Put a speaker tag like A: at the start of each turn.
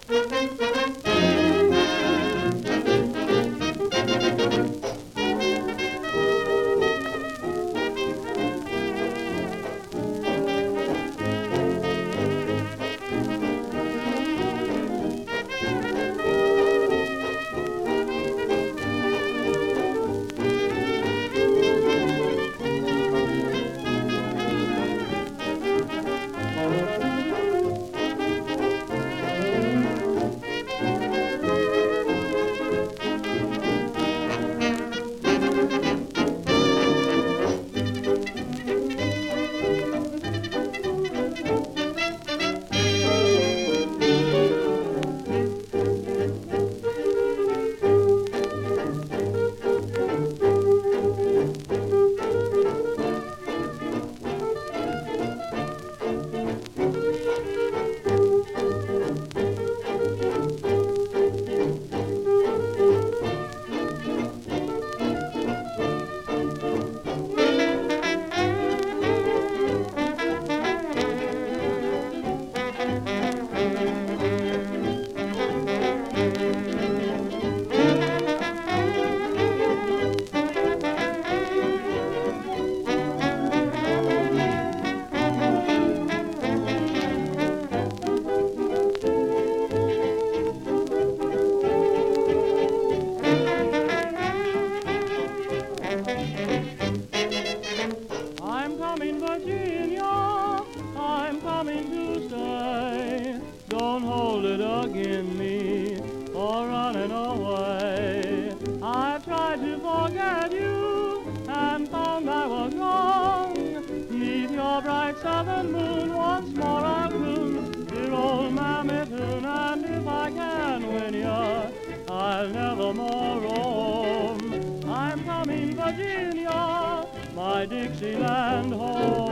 A: I'm coming, Virginia, I'm coming to stay. Don't hold it against me for running away. I tried to forget you and found I was wrong. Neath your bright southern moon once more I'll croon dear old Mammy Tune, and if I can win ya, I'll never more roam. I'm coming, Virginia, my Dixieland home.